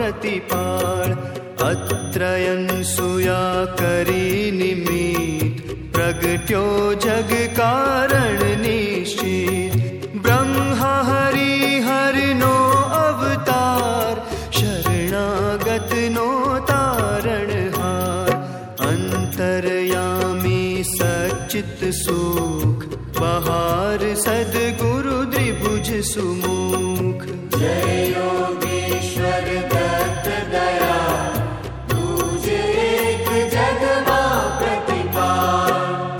प्रतिपाळ। अत्रयंसुया करी निमित्त, प्रगट्यो जग कारण निश्चित। ब्रह्मा हरि हरिनो अवतार, शरणागत नो तारणहार। अंतरयामी सच्चित सुख, बहार सद्गुरु द्विभुज सुमुख। जय योगेश्वर दत्त दया, तुझे एक जग मां प्रतिपाल।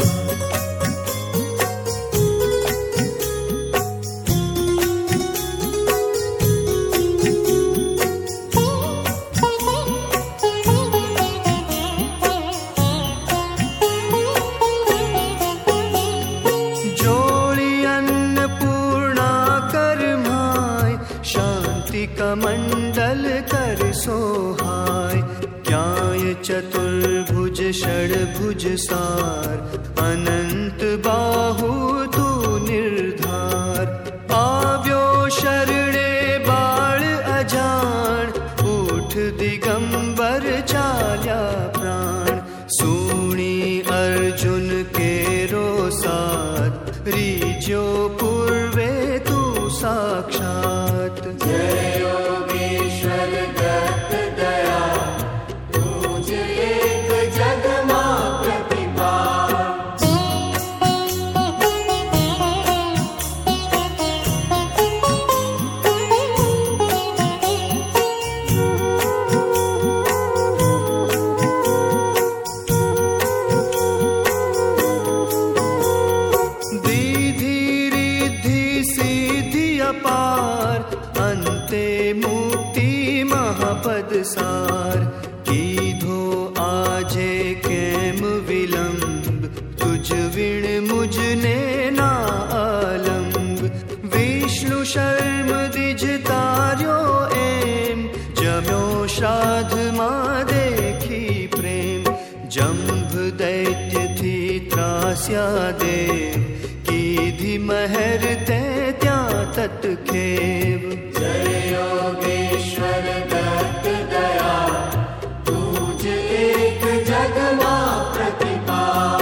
कमंडल कर सोहाय, ज्ञाय चतुर्भुज षड्भुज सार। अनंत बाहु तू निर्धार, आव्यो शरणे बाळ अजान। उठ दिगंबर चाल्या प्राण, सुनी अर्जुन केरो साथ। रीज्यो पूर्वे तू साक्षात। जय योगेश्वर दत्त दया, तुझे एक जग मां प्रतिपाल। दीधि रिद्धि सिद्धि अपार, अंते मुक्ति महापद सार। कीधो आजे केम विलंब, तुझ विण मुझने ना आलंब। विष्णु शर्म दिज तार्यो एम, जम्यो श्राद्ध मां देखी प्रेम। जंभ दैत्य थी त्रास्या देव, कीधि महर ते त्या तत्खेव। जय योगेश्वर दत्त दया, तुझे एक जग मां प्रतिपाल।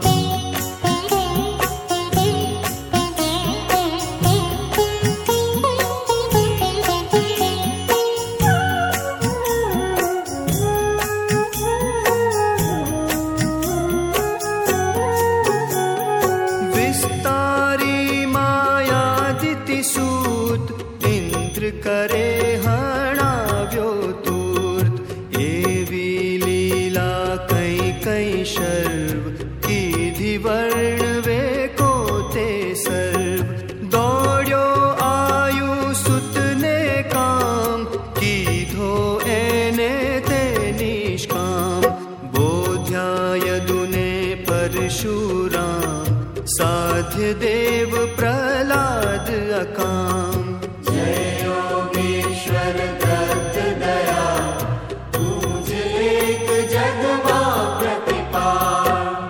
विस्तारी मायादिति सूत, इंद्र करे हणाव्यो तूर्त। एवी लीला कई कई शर्व, कीधि वर्ण वे को ते सर्व। दौड़्यो आयु सुत ने काम, कीधो एने ते निष्काम। बोध्याय दुने परशुराम, साध्य देव प्रहलाद अकाम। जय योगेश्वर दत्त दया, तुझे एक जग मां प्रतिपाल।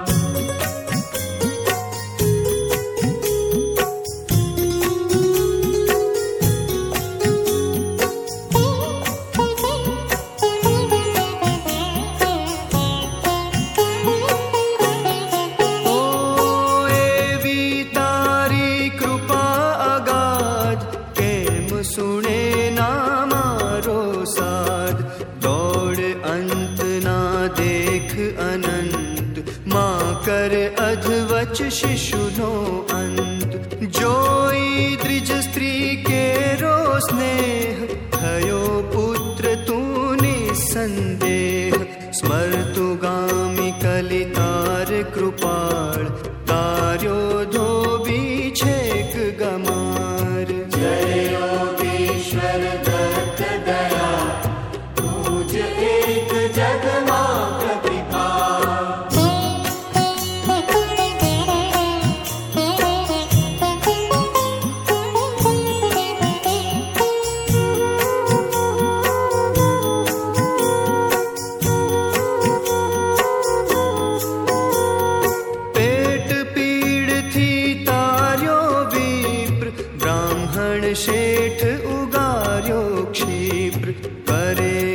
सुने ना मारो साध, दौड़ अंत ना देख अनंत। मां कर अधवच शिशु नो अंत। जोई द्विज स्त्री के रो स्नेह, भयो पुत्र तू निसंदेह। स्मर्तुगामि कलितार कृपाळ, तार्यो धोबी छेक गमार। जय योगेश्वर दत्त दया, तुझे एक जग मां प्रतिपाल। शेठ उगार्यो क्षिप्र, करे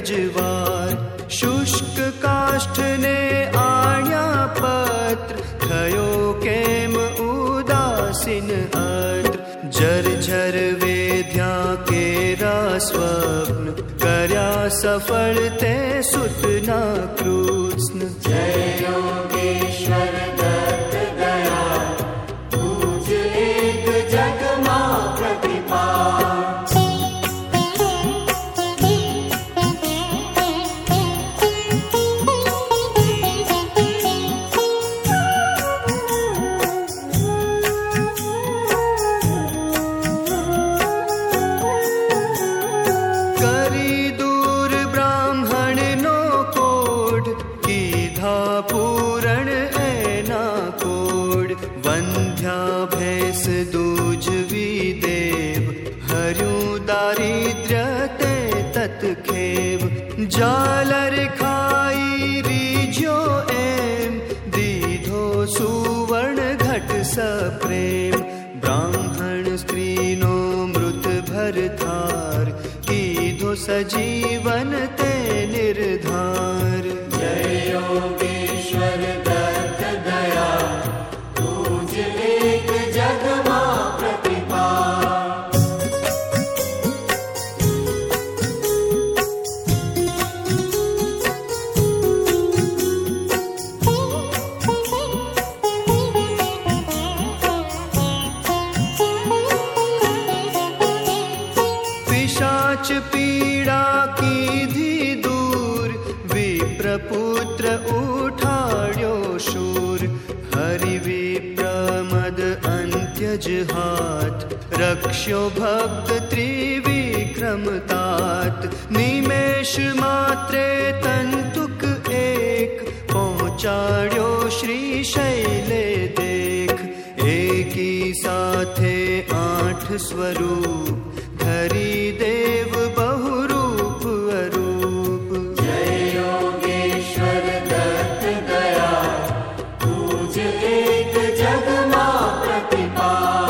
जवार शुष्क काष्ठ ने आण्या पत्र थयो केम उदासीन अत्र जर्जर वेद्या केरा स्वप्न कर्या सफल ते सुतना कृत्स्न जय योगेश्वर दत्त दया तुझ एक जग मां प्रतिपाल पूरण ऐना कोड वंध्या भैंस दूजवी देव हर्यू दारिद्र्य ते तत्खेव जालर खाई रीज्यो एम दीधो सुवर्ण घट सप्रेम ब्राह्मण स्त्री नो मृत भर थार कीधो सजीवन ते निर्धार जय योगेश्वर दत्त दया तुझ एक जग मां प्रतिपाल पिशाच पीड़ा कीधी दूर विप्रपुत्र उठाड्यो शूर हरि विप्रमद अंत्यज हाथ रक्ष्यो भक्त त्रिविक्रम तात निमेष मात्रे तंतुक एक पहुंचाड्यो श्री शैले देख एकी साथे 8 स्वरूप धरी देव बहुरूप अरूप जय योगेश्वर दत्त दया तुझ एक जग मां प्रतिपाल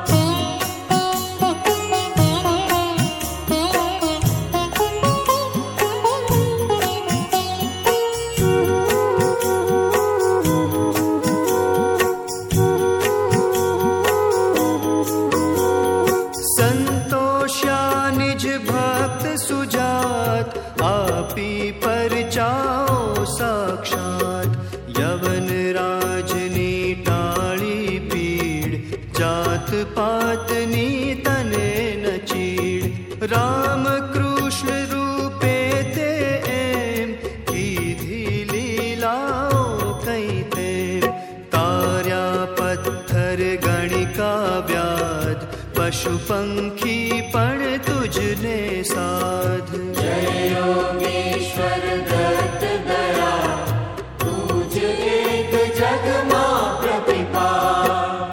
आपी पर जाओ साक्षात यवन राजनी टाली पीड़ जात पातनी तने न चीड़ राम कृष्ण रूपे ते एम कीधी लीलाओ कई ते तार्या पत्थर गणिका व्याध पशु पंखी पण तुझने साध जय योगेश्वर दत्त दया तुझ एक जग मां प्रतिपाल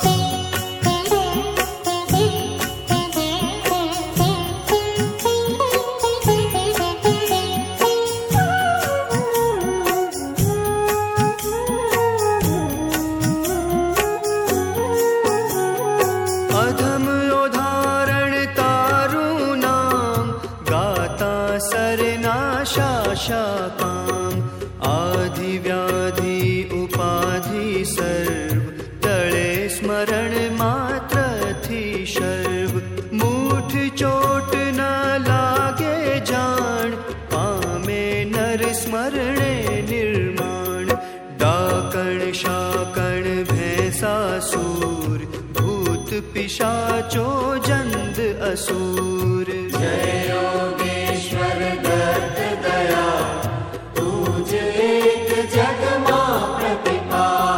अधम उदाहरण तारू नाम गाता सरनाशा शाकाम आदि व्याधि उपाधि सर्व तळे स्मरण मात्र थी शर्व मूठ चोट न लागे जान पामे नर स्मरणे निर्माण डाकण शाकण भैंसासूर भूत पिशाचो जंद असुर जय योगेश्वर दत्त दया तुझ एक जग मां प्रतिपाल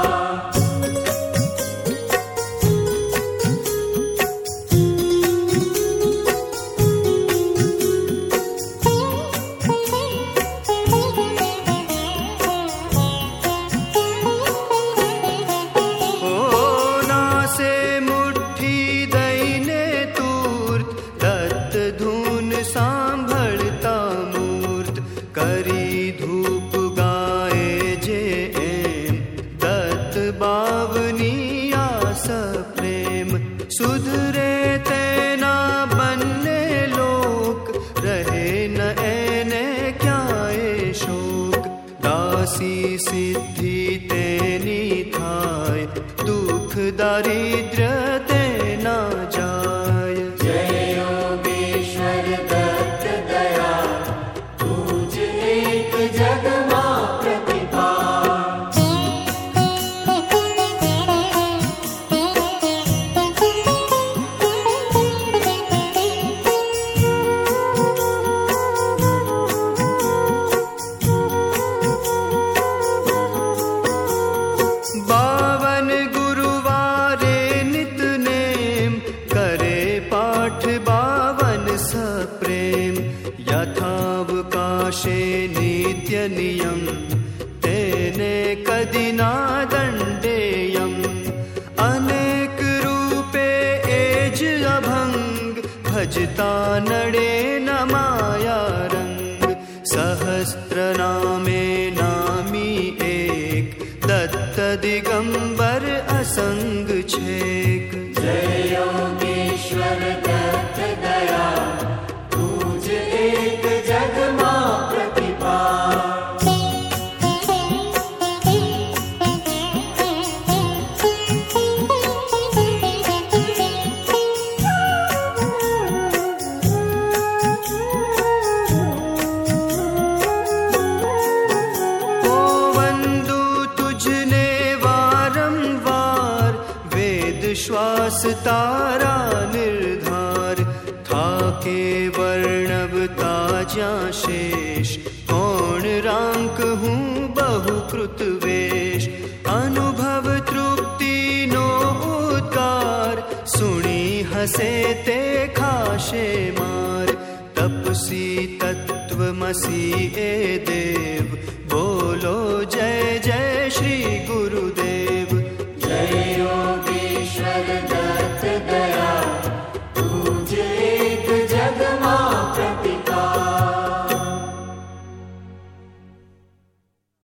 ओ नासे मुट्ठी दईने तूर्त दत्त आसी सिद्धि तेनी थाय, दुख दारिद्र्य ते ना जाय। जय योगेश्वर दत्त दया, तुझ एक जग मां प्रतिपाल। बावन गुरुवारे नितनेम, करे पाठ बावन सप्रेम। यथावकाशे नित्य नियम, तेने कदि ना दंडेयम। अनेक रूपे एज अभंग, भजता नडे न माया रंग। सहस्त्र नामे नामी एक, दत्त दिगंबर असंग छेक। जय योगेश्वर दत्त दया, तुझ एक जग मां प्रतिपाल। ओ वंदु तुझने वारंवार, वेद श्वास तारा निर्धार। था के वर्णव ताजा शेष, कौन रांक हूँ बहुकृत वेश। अनुभव तृप्ति नो उद्गार, सुनी हसे ते खाशे मार। तपसी तत्वमसी ए देव, बोलो जय जय